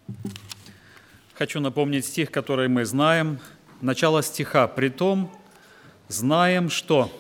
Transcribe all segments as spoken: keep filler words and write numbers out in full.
Хочу напомнить стих, который мы знаем. Начало стиха. «Притом знаем, что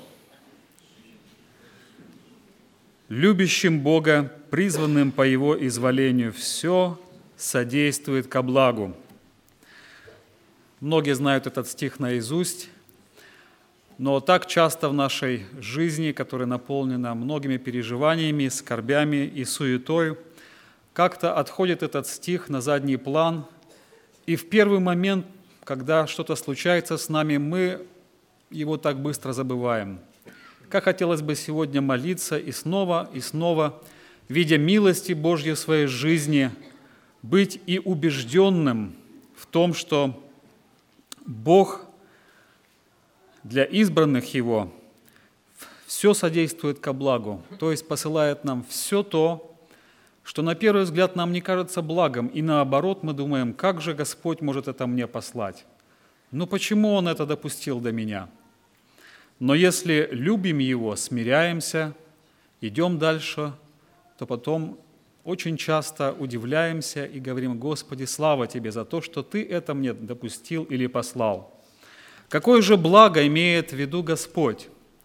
любящим Бога, призванным по Его изволению, все содействует ко благу». Многие знают этот стих наизусть, но так часто в нашей жизни, которая наполнена многими переживаниями, скорбями и суетой, как-то отходит этот стих на задний план, и в первый момент, когда что-то случается с нами, мы его так быстро забываем. Как хотелось бы сегодня молиться и снова, и снова, видя милости Божьей в своей жизни, быть и убежденным в том, что Бог для избранных Его все содействует ко благу, то есть посылает нам все то, что на первый взгляд нам не кажется благом, и наоборот мы думаем, как же Господь может это мне послать? Ну почему Он это допустил до меня? Но если любим Его, смиряемся, идем дальше, то потом очень часто удивляемся и говорим: Господи, слава Тебе за то, что Ты это мне допустил или послал. Какое же благо имеет в виду Господь?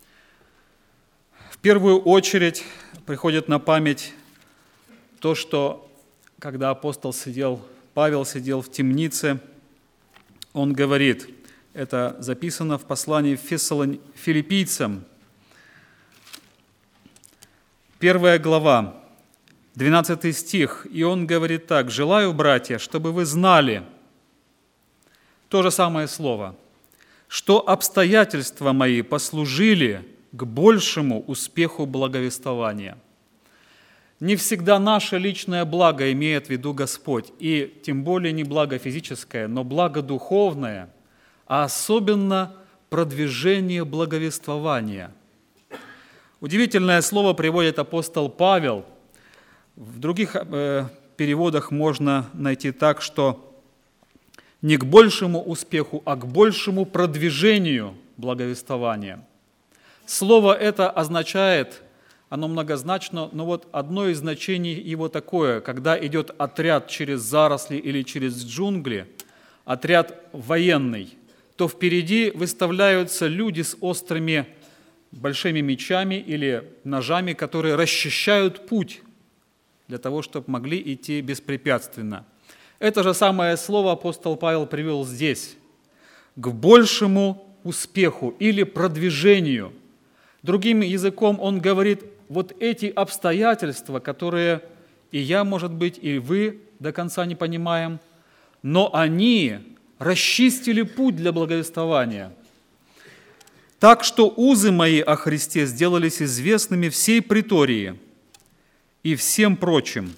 В первую очередь приходит на память то, что когда апостол сидел, Павел сидел в темнице, он говорит, это записано в послании филиппийцам, первая глава, двенадцатый стих, и он говорит так: «Желаю, братья, чтобы вы знали», то же самое слово, «что обстоятельства мои послужили к большему успеху благовествования». Не всегда наше личное благо имеет в виду Господь, и тем более не благо физическое, но благо духовное, а особенно продвижение благовествования. Удивительное слово приводит апостол Павел. В других э, переводах можно найти так, что не к большему успеху, а к большему продвижению благовествования. Слово это означает, оно многозначно, но вот одно из значений его такое: когда идет отряд через заросли или через джунгли, отряд военный, то впереди выставляются люди с острыми большими мечами или ножами, которые расчищают путь для того, чтобы могли идти беспрепятственно. Это же самое слово апостол Павел привел здесь: к большему успеху или продвижению. Другим языком он говорит: вот эти обстоятельства, которые и я, может быть, и вы до конца не понимаем, но они расчистили путь для благовествования. Так что узы мои о Христе сделались известными всей притории и всем прочим.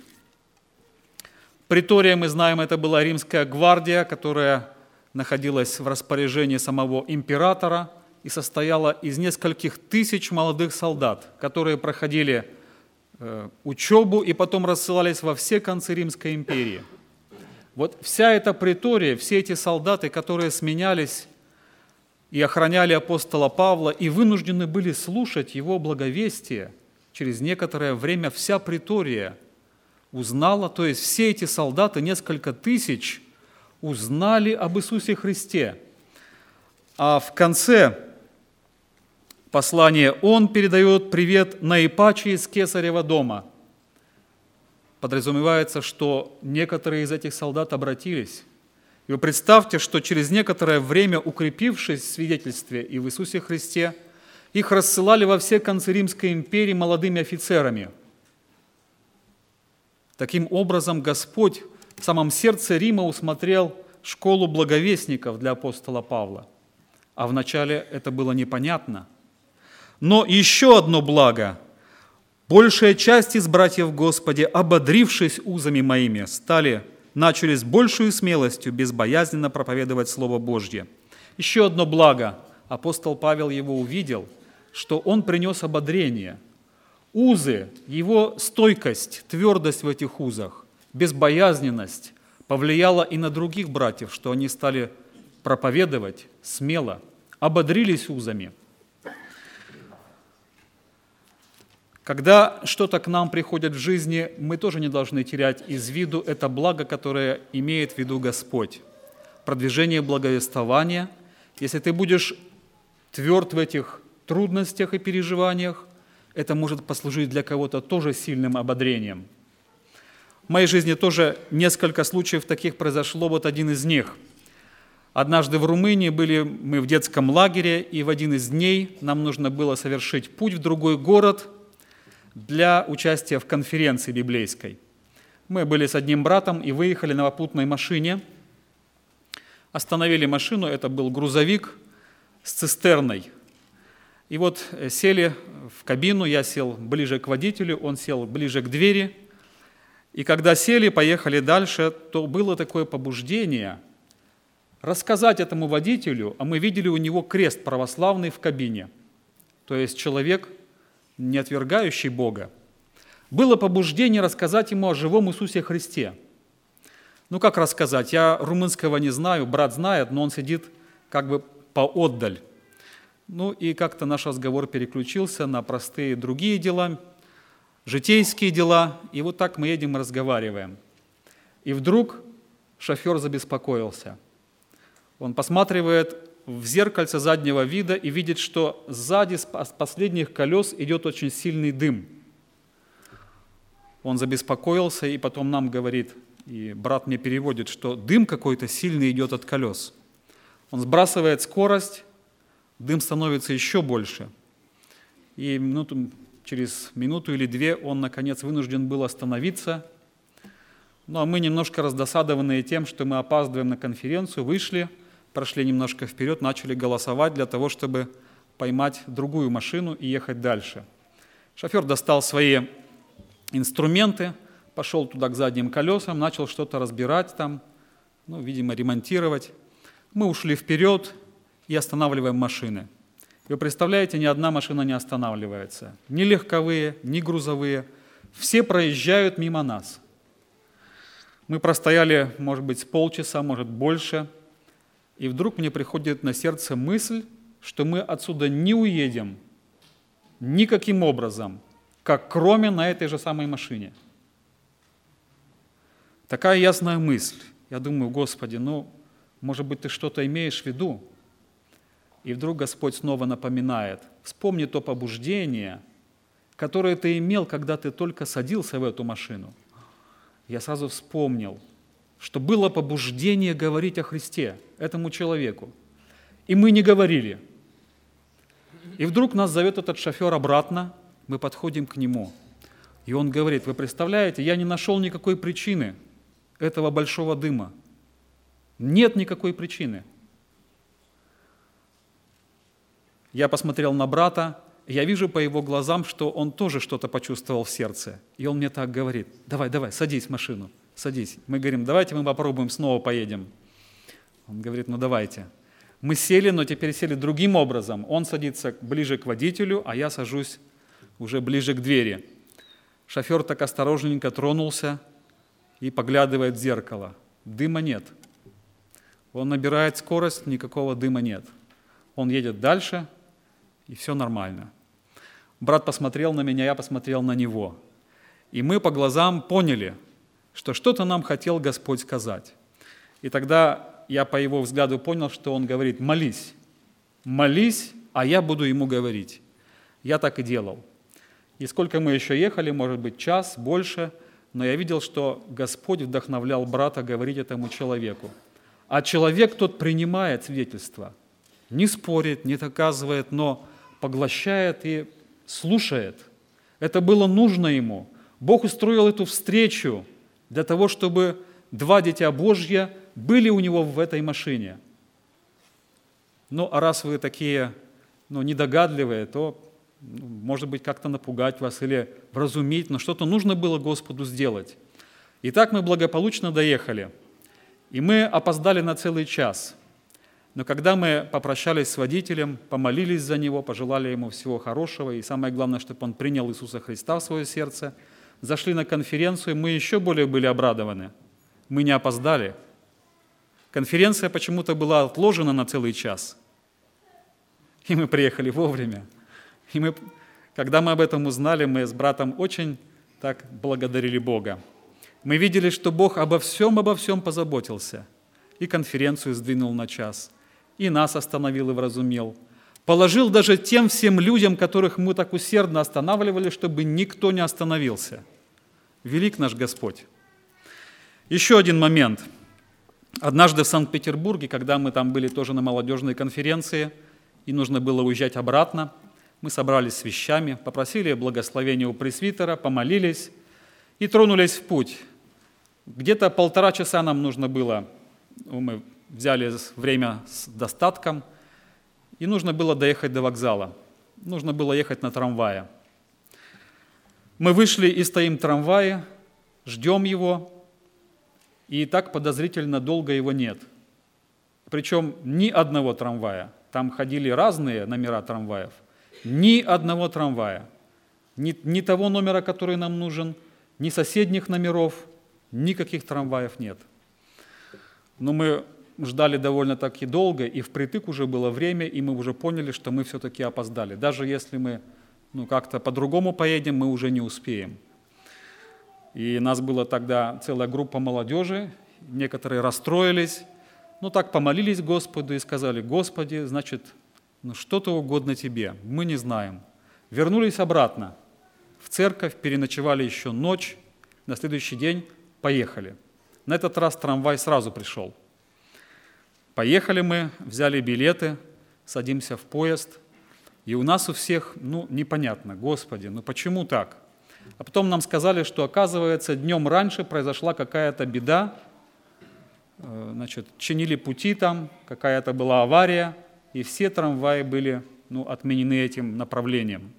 Притория, мы знаем, это была римская гвардия, которая находилась в распоряжении самого императора и состояла из нескольких тысяч молодых солдат, которые проходили э, учебу и потом рассылались во все концы Римской империи. Вот вся эта притория, все эти солдаты, которые сменялись и охраняли апостола Павла, и вынуждены были слушать его благовестие, через некоторое время вся притория узнала, то есть все эти солдаты, несколько тысяч, узнали об Иисусе Христе. А в конце послания он передает привет наипаче из Кесарева дома. Подразумевается, что некоторые из этих солдат обратились. И вы представьте, что через некоторое время, укрепившись в свидетельстве и в Иисусе Христе, их рассылали во все концы Римской империи молодыми офицерами. Таким образом, Господь в самом сердце Рима усмотрел школу благовестников для апостола Павла. А вначале это было непонятно. Но еще одно благо. Большая часть из братьев Господи, ободрившись узами моими, стали, начали с большей смелостью безбоязненно проповедовать Слово Божье. Еще одно благо. Апостол Павел его увидел, что он принес ободрение. Узы, его стойкость, твердость в этих узах, безбоязненность повлияла и на других братьев, что они стали проповедовать смело, ободрились узами. Когда что-то к нам приходит в жизни, мы тоже не должны терять из виду это благо, которое имеет в виду Господь. Продвижение благовествования. Если ты будешь тверд в этих трудностях и переживаниях, это может послужить для кого-то тоже сильным ободрением. В моей жизни тоже несколько случаев таких произошло, вот один из них. Однажды в Румынии были мы в детском лагере, и в один из дней нам нужно было совершить путь в другой город для участия в конференции библейской. Мы были с одним братом и выехали на попутной машине. Остановили машину, это был грузовик с цистерной. И вот сели в кабину, я сел ближе к водителю, он сел ближе к двери. И когда сели, поехали дальше, то было такое побуждение рассказать этому водителю, а мы видели у него крест православный в кабине, то есть человек, не отвергающий Бога. Было побуждение рассказать ему о живом Иисусе Христе. Ну как рассказать? Я румынского не знаю, брат знает, но он сидит как бы поотдаль. Ну и как-то наш разговор переключился на простые другие дела, житейские дела, и вот так мы едем и разговариваем. И вдруг шофер забеспокоился. Он посматривает в зеркальце заднего вида и видит, что сзади с последних колес идет очень сильный дым. Он забеспокоился и потом нам говорит, и брат мне переводит, что дым какой-то сильный идет от колес. Он сбрасывает скорость, дым становится еще больше. И минуту, через минуту или две он, наконец, вынужден был остановиться. Ну, а мы, немножко раздосадованные тем, что мы опаздываем на конференцию, вышли, прошли немножко вперед, начали голосовать для того, чтобы поймать другую машину и ехать дальше. Шофер достал свои инструменты, пошел туда к задним колесам, начал что-то разбирать там, ну, видимо, ремонтировать. Мы ушли вперед и останавливаем машины. Вы представляете, ни одна машина не останавливается. Ни легковые, ни грузовые. Все проезжают мимо нас. Мы простояли, может быть, с полчаса, может, больше. И вдруг мне приходит на сердце мысль, что мы отсюда не уедем никаким образом, как кроме на этой же самой машине. Такая ясная мысль. Я думаю, Господи, ну, может быть, Ты что-то имеешь в виду? И вдруг Господь снова напоминает, вспомни то побуждение, которое ты имел, когда ты только садился в эту машину. Я сразу вспомнил, что было побуждение говорить о Христе этому человеку. И мы не говорили. И вдруг нас зовет этот шофер обратно, мы подходим к нему. И он говорит, вы представляете, я не нашел никакой причины этого большого дыма. Нет никакой причины. Я посмотрел на брата, и я вижу по его глазам, что он тоже что-то почувствовал в сердце. И он мне так говорит, давай, давай, садись в машину, садись. Мы говорим, давайте мы попробуем, снова поедем. Он говорит, ну давайте. Мы сели, но теперь сели другим образом. Он садится ближе к водителю, а я сажусь уже ближе к двери. Шофер так осторожненько тронулся и поглядывает в зеркало. Дыма нет. Он набирает скорость, никакого дыма нет. Он едет дальше, и все нормально. Брат посмотрел на меня, я посмотрел на него. И мы по глазам поняли, что что-то нам хотел Господь сказать. И тогда я по его взгляду понял, что он говорит, молись, молись, а я буду ему говорить. Я так и делал. И сколько мы еще ехали, может быть, час, больше, но я видел, что Господь вдохновлял брата говорить этому человеку. А человек тот принимает свидетельство, не спорит, не доказывает, но поглощает и слушает. Это было нужно ему. Бог устроил эту встречу для того, чтобы два дитя Божья были у него в этой машине. Ну, а раз вы такие, ну, недогадливые, то, ну, может быть, как-то напугать вас или вразумить, но что-то нужно было Господу сделать. И так мы благополучно доехали. И мы опоздали на целый час. Но когда мы попрощались с водителем, помолились за него, пожелали ему всего хорошего, и самое главное, чтобы он принял Иисуса Христа в свое сердце, зашли на конференцию, мы еще более были обрадованы. Мы не опоздали. Конференция почему-то была отложена на целый час. И мы приехали вовремя. И мы Когда мы об этом узнали, мы с братом очень так благодарили Бога. Мы видели, что Бог обо всем, обо всем позаботился. И конференцию сдвинул на час, и нас остановил и вразумил. Положил даже тем всем людям, которых мы так усердно останавливали, чтобы никто не остановился. Велик наш Господь. Еще один момент. Однажды в Санкт-Петербурге, когда мы там были тоже на молодежной конференции, и нужно было уезжать обратно, мы собрались с вещами, попросили благословения у пресвитера, помолились и тронулись в путь. Где-то полтора часа нам нужно было, мы взяли время с достатком, и нужно было доехать до вокзала. Нужно было ехать на трамвае. Мы вышли и стоим в трамвае, ждем его, и так подозрительно долго его нет. Причем ни одного трамвая. Там ходили разные номера трамваев. Ни одного трамвая. Ни, ни того номера, который нам нужен, ни соседних номеров, никаких трамваев нет. Но мы ждали довольно-таки долго, и впритык уже было время, и мы уже поняли, что мы все-таки опоздали. Даже если мы ну, как-то по-другому поедем, мы уже не успеем. И нас была тогда целая группа молодежи, некоторые расстроились, но так помолились Господу и сказали: «Господи, значит, ну что-то угодно Тебе, мы не знаем». Вернулись обратно в церковь, переночевали еще ночь, на следующий день поехали. На этот раз трамвай сразу пришел. Поехали мы, взяли билеты, садимся в поезд, и у нас у всех, ну, непонятно, Господи, ну почему так? А потом нам сказали, что, оказывается, днем раньше произошла какая-то беда, значит, чинили пути там, какая-то была авария, и все трамваи были ну, отменены этим направлением.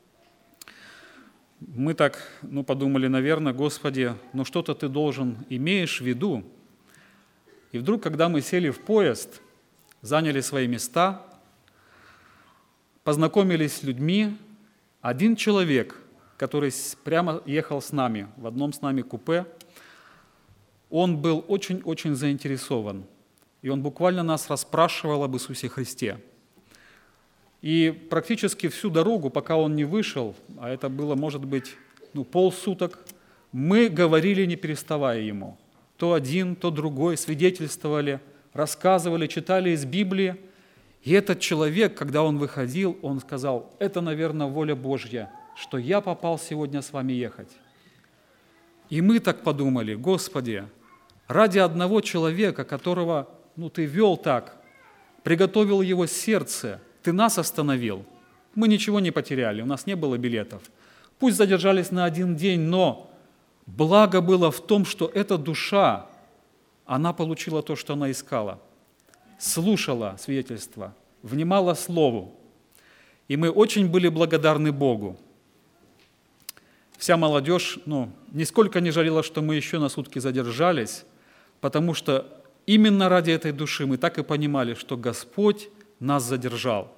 Мы так ну, подумали, наверное, Господи, ну что-то Ты должен, имеешь в виду. И вдруг, когда мы сели в поезд, заняли свои места, познакомились с людьми, один человек, который прямо ехал с нами, в одном с нами купе, он был очень-очень заинтересован. И он буквально нас расспрашивал об Иисусе Христе. И практически всю дорогу, пока он не вышел, а это было, может быть, ну, полсуток, мы говорили, не переставая ему. То один, то другой свидетельствовали, рассказывали, читали из Библии. И этот человек, когда он выходил, он сказал: «Это, наверное, воля Божья, что я попал сегодня с вами ехать». И мы так подумали: Господи, ради одного человека, которого ну, Ты вел так, приготовил его сердце, Ты нас остановил. Мы ничего не потеряли, у нас не было билетов. Пусть задержались на один день, но благо было в том, что эта душа, она получила то, что она искала. Слушала свидетельство, внимала слову. И мы очень были благодарны Богу. Вся молодежь ну, нисколько не жалела, что мы еще на сутки задержались, потому что именно ради этой души мы так и понимали, что Господь нас задержал.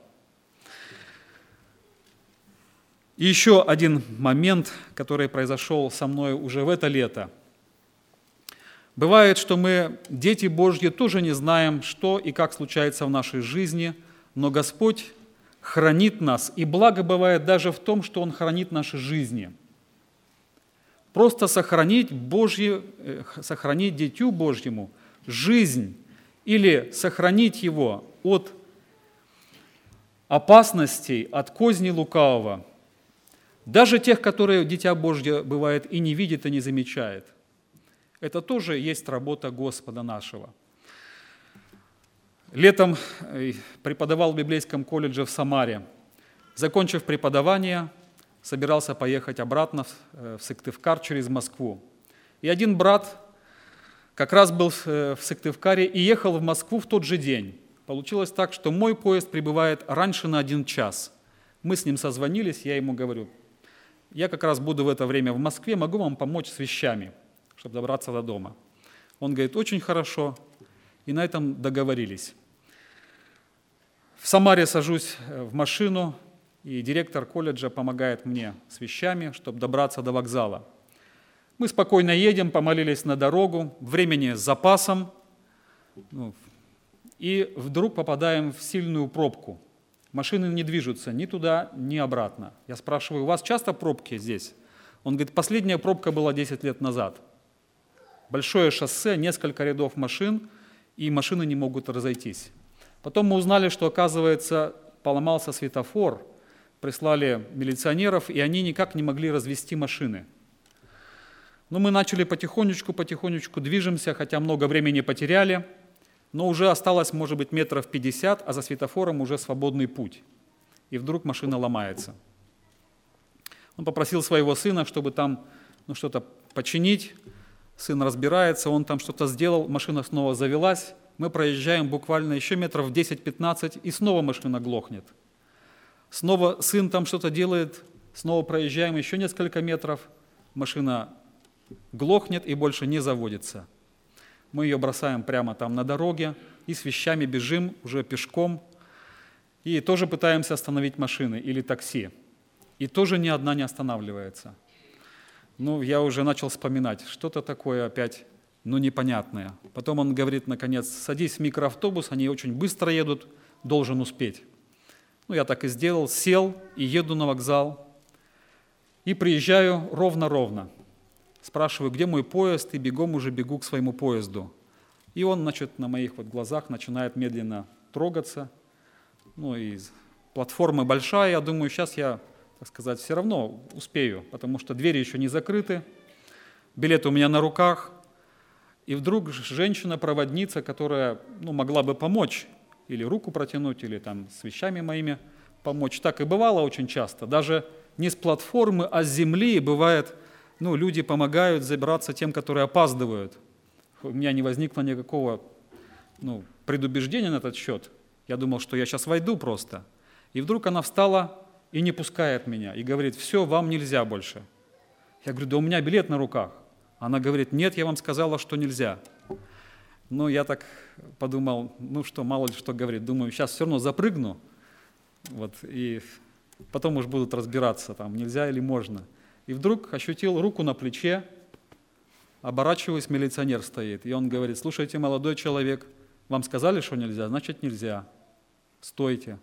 И еще один момент, который произошел со мной уже в это лето. Бывает, что мы, дети Божьи, тоже не знаем, что и как случается в нашей жизни, но Господь хранит нас, и благо бывает даже в том, что Он хранит наши жизни. Просто сохранить, Божье, сохранить Дитю Божьему жизнь или сохранить его от опасностей, от козней лукавого, даже тех, которые Дитя Божье бывает и не видит, и не замечает. Это тоже есть работа Господа нашего. Летом преподавал в библейском колледже в Самаре. Закончив преподавание, собирался поехать обратно в Сыктывкар через Москву. И один брат как раз был в Сыктывкаре и ехал в Москву в тот же день. Получилось так, что мой поезд прибывает раньше на один час. Мы с ним созвонились, я ему говорю: я как раз буду в это время в Москве, могу вам помочь с вещами, чтобы добраться до дома. Он говорит: очень хорошо, и на этом договорились. В Самаре сажусь в машину, и директор колледжа помогает мне с вещами, чтобы добраться до вокзала. Мы спокойно едем, помолились на дорогу, времени с запасом, ну, и вдруг попадаем в сильную пробку. Машины не движутся ни туда, ни обратно. Я спрашиваю, у вас часто пробки здесь? Он говорит, последняя пробка была десять лет назад. Большое шоссе, несколько рядов машин, и машины не могут разойтись. Потом мы узнали, что, оказывается, поломался светофор, прислали милиционеров, и они никак не могли развести машины. Но мы начали потихонечку, потихонечку движемся, хотя много времени потеряли, но уже осталось, может быть, метров пятьдесят, а за светофором уже свободный путь. И вдруг машина ломается. Он попросил своего сына, чтобы там ну, что-то починить. Сын разбирается, он там что-то сделал, машина снова завелась. Мы проезжаем буквально еще метров десять-пятнадцать, и снова машина глохнет. Снова сын там что-то делает, снова проезжаем еще несколько метров, машина глохнет и больше не заводится. Мы ее бросаем прямо там на дороге и с вещами бежим уже пешком. И тоже пытаемся остановить машины или такси. И тоже ни одна не останавливается. Ну, я уже начал вспоминать, что-то такое опять, ну, непонятное. Потом он говорит, наконец, садись в микроавтобус, они очень быстро едут, должен успеть. Ну, я так и сделал, сел и еду на вокзал. И приезжаю ровно-ровно. Спрашиваю, где мой поезд, и бегом уже бегу к своему поезду. И он, значит, на моих вот глазах начинает медленно трогаться. Ну, и платформа большая, я думаю, сейчас я, так сказать, все равно успею, потому что двери еще не закрыты, билет у меня на руках. И вдруг женщина-проводница, которая ну, могла бы помочь, или руку протянуть, или там с вещами моими помочь. Так и бывало очень часто. Даже не с платформы, а с земли бывает, ну, люди помогают забираться тем, которые опаздывают. У меня не возникло никакого ну, предубеждения на этот счет. Я думал, что я сейчас войду просто. И вдруг она встала и не пускает меня, и говорит, все, вам нельзя больше. Я говорю, да у меня билет на руках. Она говорит, нет, я вам сказала, что нельзя. Ну, я так подумал, ну что, мало ли что говорит. Думаю, сейчас все равно запрыгну, вот, и потом уж будут разбираться, там, нельзя или можно. И вдруг ощутил руку на плече, оборачиваюсь, милиционер стоит. И он говорит, слушайте, молодой человек, вам сказали, что нельзя, значит нельзя, стойте.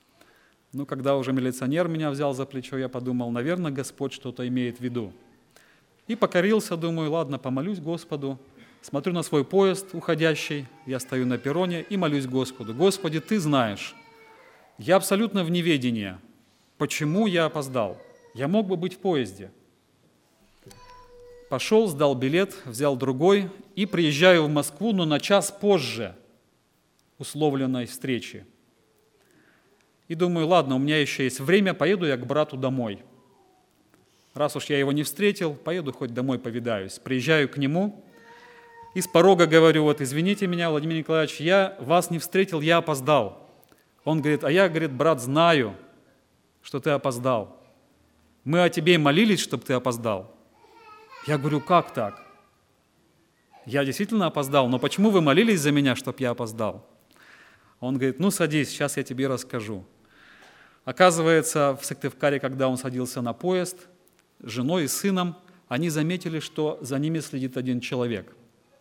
Ну, когда уже милиционер меня взял за плечо, я подумал, наверное, Господь что-то имеет в виду. И покорился, думаю, ладно, помолюсь Господу. Смотрю на свой поезд уходящий, я стою на перроне и молюсь Господу. Господи, Ты знаешь, я абсолютно в неведении, почему я опоздал. Я мог бы быть в поезде. Пошел, сдал билет, взял другой и приезжаю в Москву, но на час позже условленной встречи. И думаю, ладно, у меня еще есть время, поеду я к брату домой. Раз уж я его не встретил, поеду хоть домой повидаюсь. Приезжаю к нему и с порога говорю, вот извините меня, Владимир Николаевич, я вас не встретил, я опоздал. Он говорит, а я, говорит, брат, знаю, что ты опоздал. Мы о тебе молились, чтобы ты опоздал. Я говорю, как так? Я действительно опоздал, но почему вы молились за меня, чтобы я опоздал? Он говорит, ну садись, сейчас я тебе расскажу. Оказывается, в Сыктывкаре, когда он садился на поезд, с женой и сыном, они заметили, что за ними следит один человек.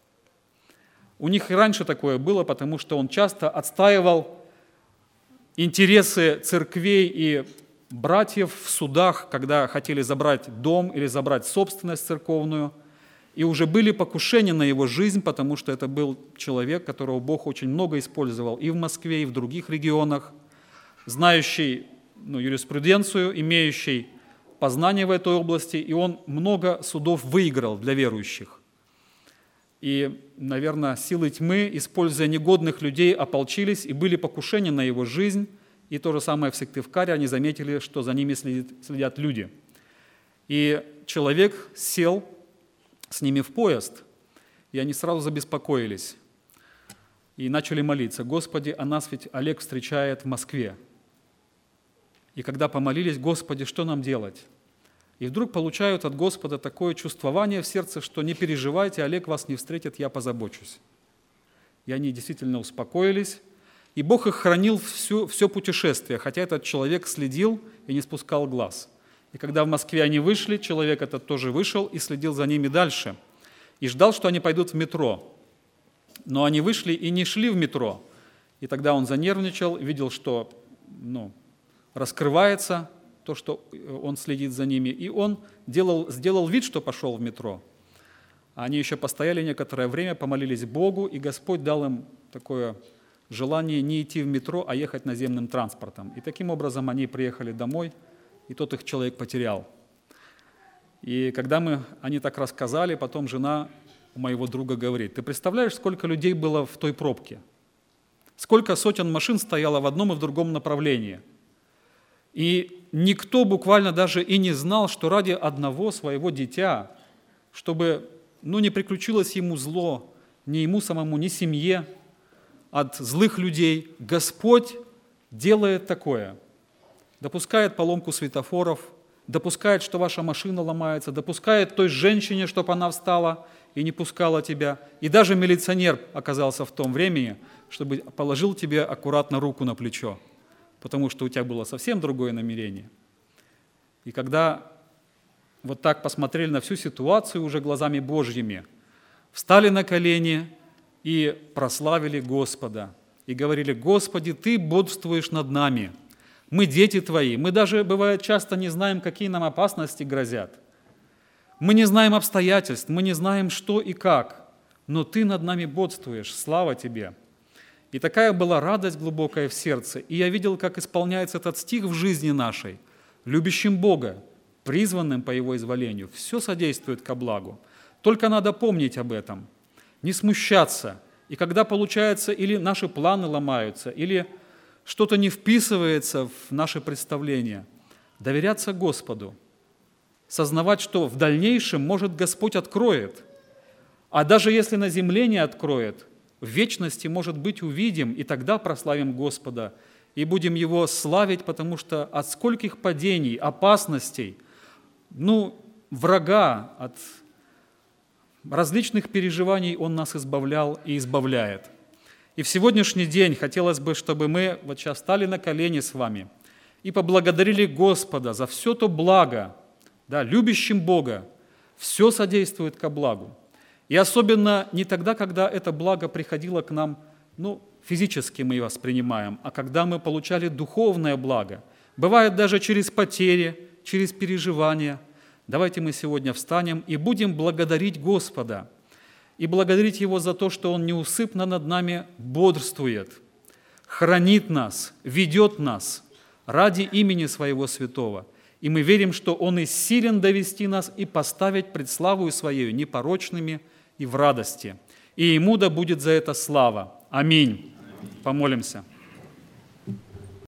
У них и раньше такое было, потому что он часто отстаивал интересы церквей и братьев в судах, когда хотели забрать дом или забрать собственность церковную. И уже были покушения на его жизнь, потому что это был человек, которого Бог очень много использовал и в Москве, и в других регионах, знающий ну, юриспруденцию, имеющий познание в этой области, и он много судов выиграл для верующих. И, наверное, силы тьмы, используя негодных людей, ополчились, и были покушения на его жизнь, и то же самое в Сыктывкаре, они заметили, что за ними следят, следят люди. И человек сел с ними в поезд, и они сразу забеспокоились и начали молиться. Господи, а нас ведь Олег встречает в Москве. И когда помолились, Господи, что нам делать? И вдруг получают от Господа такое чувствование в сердце, что не переживайте, Олег вас не встретит, я позабочусь. И они действительно успокоились, и Бог их хранил всю, все путешествие, хотя этот человек следил и не спускал глаз. И когда в Москве они вышли, человек этот тоже вышел и следил за ними дальше. И ждал, что они пойдут в метро. Но они вышли и не шли в метро. И тогда он занервничал, видел, что ну, раскрывается то, что он следит за ними, и он делал, сделал вид, что пошел в метро. Они еще постояли некоторое время, помолились Богу, и Господь дал им такое желание не идти в метро, а ехать наземным транспортом. И таким образом они приехали домой, и тот их человек потерял. И когда мы, они так рассказали, потом жена у моего друга говорит: ты представляешь, сколько людей было в той пробке? Сколько сотен машин стояло в одном и в другом направлении? И никто буквально даже и не знал, что ради одного своего дитя, чтобы ну, не приключилось ему зло, ни ему самому, ни семье от злых людей, Господь делает такое. Допускает поломку светофоров, допускает, что ваша машина ломается, допускает той женщине, чтобы она встала и не пускала тебя. И даже милиционер оказался в том времени, чтобы положил тебе аккуратно руку на плечо, потому что у тебя было совсем другое намерение. И когда вот так посмотрели на всю ситуацию уже глазами Божьими, встали на колени и прославили Господа. И говорили: Господи, Ты бодствуешь над нами. Мы дети Твои. Мы даже, бывает, часто не знаем, какие нам опасности грозят. Мы не знаем обстоятельств, мы не знаем, что и как. Но Ты над нами бодствуешь. Слава Тебе. И такая была радость глубокая в сердце. И я видел, как исполняется этот стих в жизни нашей. Любящим Бога, призванным по Его изволению, все содействует ко благу. Только надо помнить об этом, не смущаться. И когда получается, или наши планы ломаются, или что-то не вписывается в наше представление, доверяться Господу, сознавать, что в дальнейшем, может, Господь откроет. А даже если на земле не откроет, в вечности, может быть, увидим, и тогда прославим Господа, и будем Его славить, потому что от скольких падений, опасностей, ну, врага, от различных переживаний Он нас избавлял и избавляет. И в сегодняшний день хотелось бы, чтобы мы вот сейчас стали на колени с вами и поблагодарили Господа за все то благо, да, любящим Бога, все содействует ко благу. И особенно не тогда, когда это благо приходило к нам, ну, физически мы его воспринимаем, а когда мы получали духовное благо. Бывает даже через потери, через переживания. Давайте мы сегодня встанем и будем благодарить Господа, и благодарить Его за то, что Он неусыпно над нами бодрствует, хранит нас, ведет нас ради имени Своего Святого. И мы верим, что Он и силен довести нас и поставить пред славою Своею непорочными и в радости. И Ему да будет за это слава. Аминь. Помолимся.